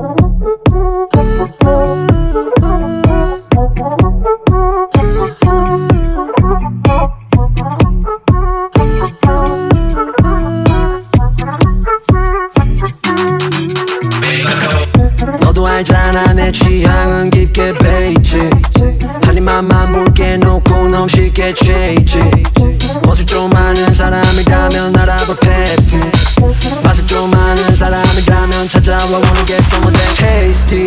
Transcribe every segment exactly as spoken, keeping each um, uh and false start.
너도 알잖아 내 취향은 깊게 베이지 한 입만만 볼게 놓고 너무 쉽게 취지 멋을 좀 아는 사람이라면 알아봐 페페 맛을 좀 아는 사람이라면 찾아와 wanna get some of that tasty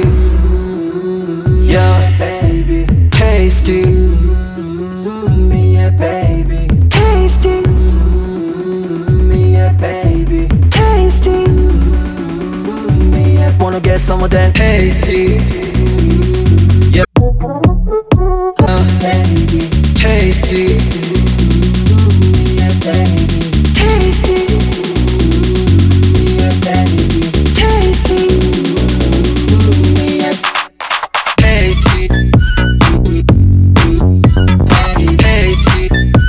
Yeah baby tasty Me yeah baby tasty Me yeah baby tasty Me yeah wanna get some of that tasty Yeah uh, baby tasty Me yeah baby tasty Me yeah baby tasty Me yeah tasty tasty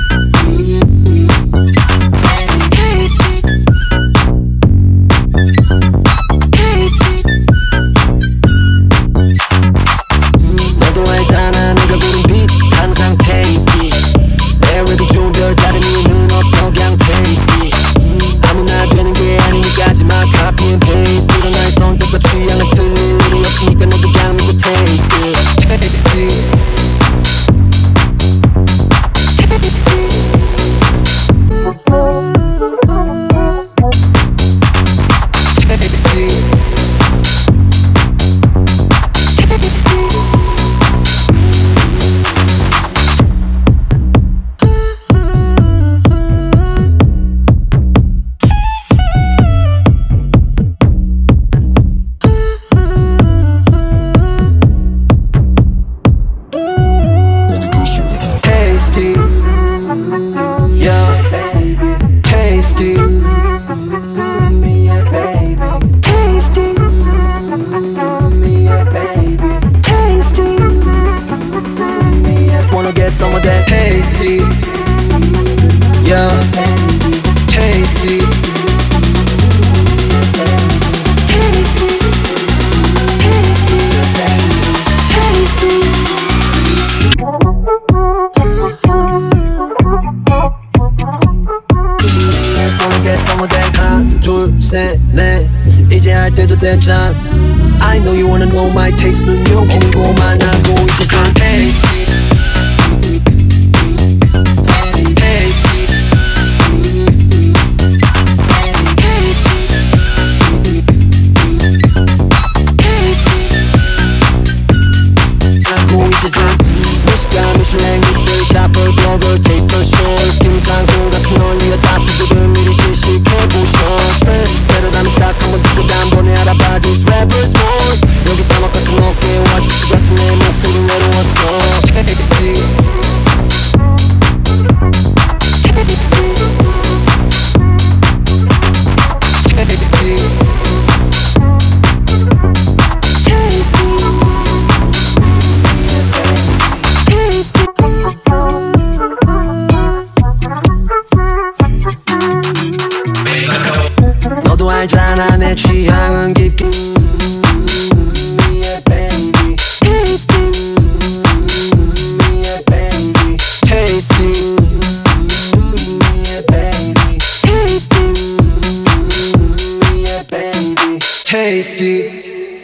너도 알잖아 내가 고른 빛 항상 tasty 내 랩이 좋은 별 다른 이유는 없어 그냥 tasty 아무나 되는 게 아니니까 하지마 copy and paste 네가 나의 선택과 취향은 틀릴 일이 없으니까 너도 그냥 믿고 tasty tasty tasty, yeah, baby, tasty, me yeah, baby, tasty, me yeah, baby, tasty, me yeah, wanna get some of that tasty, yeah, baby, tasty, tasty, tasty, tasty. Wanna get some of that 하나 둘셋넷 이제 할 때도 됐잖아 I know you wanna know my taste는 여기는 고만하고 이제 좀 tasty tasty 하고 이제 좀 무식한 무슬랭 미스터리 샤퍼 블로거 테이스터 쇼 스킨 상품 같은 언니가 다프들을 미리 시식해보셔 새로 담이 딱 한번 듣고 단번에 알아봐 These rappers voice 여기 사막 같은 어깨 오아시스 같은 내 목소리 내려왔어 Tasty Tasty Tasty 너도 알잖아 내 취향은 깊게 Me yeah baby tasty Me yeah baby tasty Me yeah baby tasty Me yeah baby tasty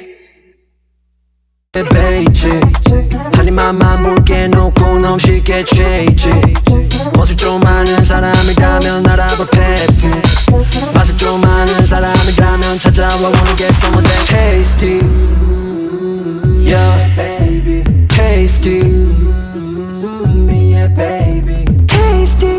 베이지 한 입만만 볼게 놓고 너무 쉽게 취지 멋을 좀 아는 사람이라면 알아봐 페페 맛을 좀 아는 사람이라면 찾아와 wanna get some of that tasty Yeah baby tasty Me yeah baby tasty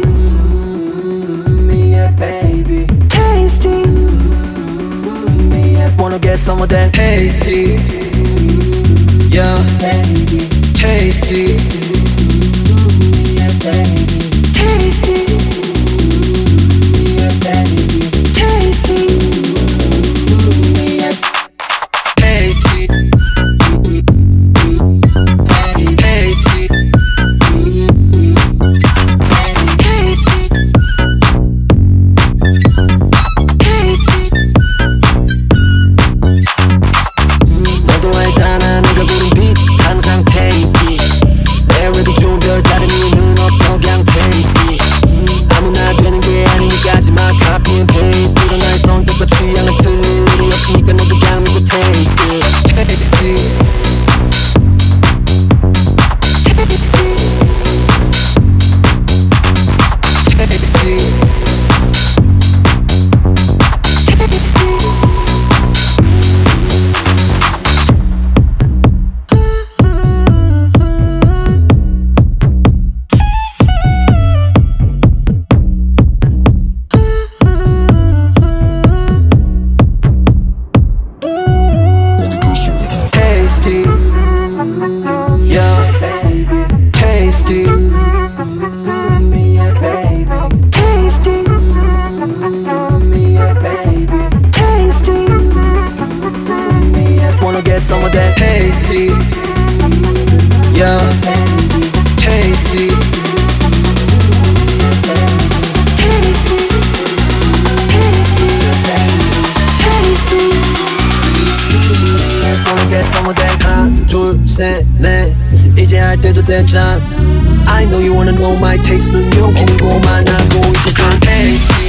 Me yeah baby tasty Me yeah wanna get some of that tasty Yeah baby tasty Me yeah baby tasty Me yeah baby tasty Me yeah tasty tasty tasty get some of that tasty. Yeah, tasty. Tasty, tasty, tasty. Wanna get some of that. 하나, 둘, 셋, 넷. 이제 할 때도 됐잖아. I know you wanna know my taste는 여기고 만나고 이제 좀 tasty.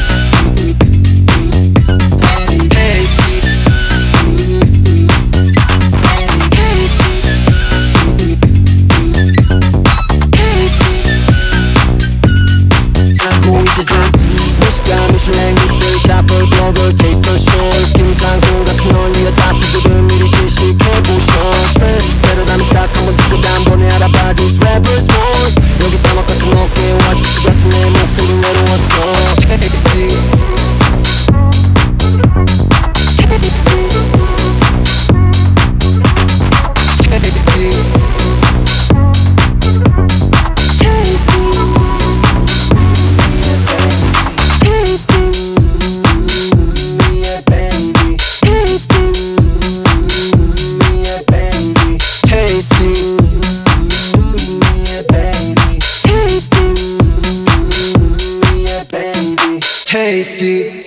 샵을 블로그 테이스터 쇼 김상구 같은 언니가 다트들을 미리 시식해보셔 새로 담이 딱 한번 듣고 단번에 알아봐 These rappers voice 여기 사막 같은 어깨에 와시스 같은 내 목소리 내려왔어 Tasty tasty.